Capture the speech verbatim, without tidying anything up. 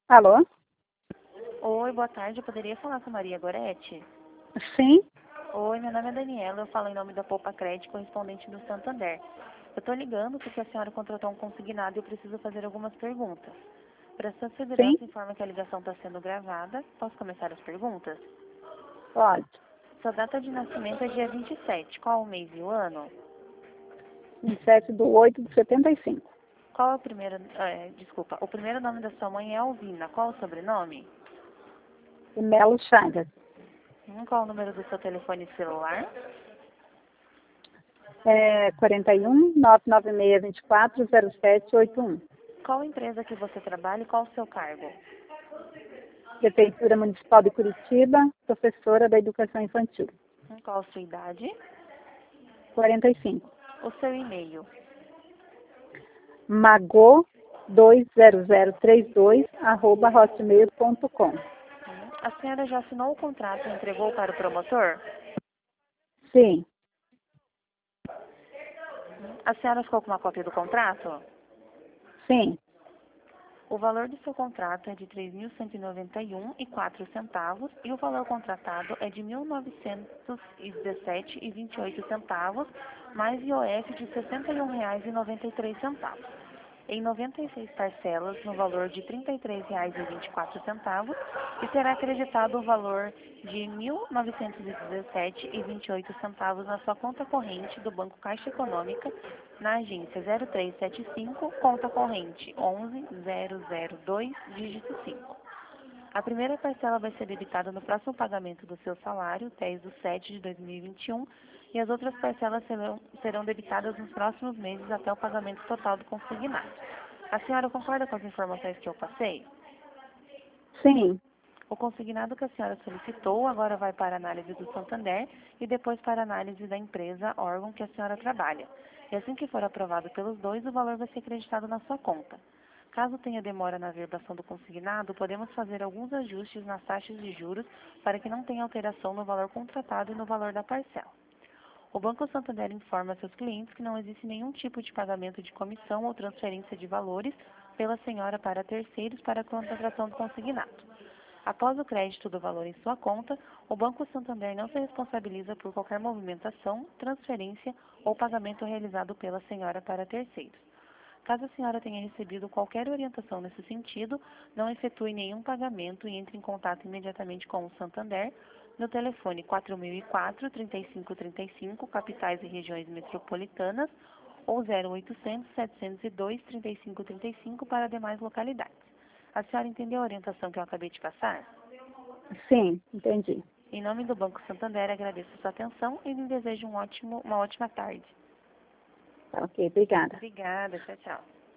Alô? Oi, boa tarde. Eu poderia falar com Maria Gorete? Sim, Oi, meu nome é Daniela. Eu falo em nome da Poupa Crédito, correspondente do Santander. Eu estou ligando porque a senhora contratou um consignado e eu preciso fazer algumas perguntas. Para sua sim, segurança, informa que a ligação está sendo gravada. Posso começar as perguntas? pode. Sua data de nascimento é dia vinte e sete. Qual o mês e o ano? vinte e sete do oito de setenta e cinco. Qual é o primeiro... É, desculpa. O primeiro nome da sua mãe é Alvina. Qual o sobrenome? E Melo Chagas. Hum, qual o número do seu telefone celular? É quarenta e um, nove nove seis, vinte e quatro, zero sete oito um. Qual empresa que você trabalha e qual o seu cargo? Prefeitura Municipal de Curitiba, professora da Educação Infantil. Hum, Qual a sua idade? quarenta e cinco. O seu e-mail. Magô dois zero zero três dois, arroba hotmail ponto com. Hum, A senhora já assinou o contrato e entregou para o promotor? Sim, Hum, A senhora ficou com uma cópia do contrato? sim, O valor do seu contrato é de três mil cento e noventa e um e quatro centavos e o valor contratado é de mil novecentos e dezessete e vinte e oito centavos, mais I O F de sessenta e um reais e noventa e três centavos. Em noventa e seis parcelas, no valor de trinta e três reais e vinte e quatro centavos, e será acreditado o valor de mil novecentos e dezessete reais e vinte e oito centavos na sua conta corrente do Banco Caixa Econômica, na agência zero três sete cinco, conta corrente onze zero zero dois, dígito cinco. A primeira parcela vai ser debitada no próximo pagamento do seu salário, dez de sete de dois mil e vinte e um, e as outras parcelas serão, serão debitadas nos próximos meses até o pagamento total do consignado. A senhora concorda com as informações que eu passei? sim. O consignado que a senhora solicitou agora vai para a análise do Santander e depois para a análise da empresa, órgão que a senhora trabalha. E assim que for aprovado pelos dois, o valor vai ser acreditado na sua conta. Caso tenha demora na verbação do consignado, podemos fazer alguns ajustes nas taxas de juros para que não tenha alteração no valor contratado e no valor da parcela. O Banco Santander informa seus clientes que não existe nenhum tipo de pagamento de comissão ou transferência de valores pela senhora para terceiros para a contratação do consignado. Após o crédito do valor em sua conta, o Banco Santander não se responsabiliza por qualquer movimentação, transferência ou pagamento realizado pela senhora para terceiros. Caso a senhora tenha recebido qualquer orientação nesse sentido, não efetue nenhum pagamento e entre em contato imediatamente com o Santander no telefone quatro mil e quatro, trinta e cinco trinta e cinco, capitais e regiões metropolitanas, ou zero oitocentos, setecentos e dois, trinta e cinco trinta e cinco para demais localidades. A senhora entendeu a orientação que eu acabei de passar? Sim, entendi. Em nome do Banco Santander, agradeço a sua atenção e lhe desejo um ótimo, uma ótima tarde. Tá ok, obrigada. Obrigada, tchau, tchau.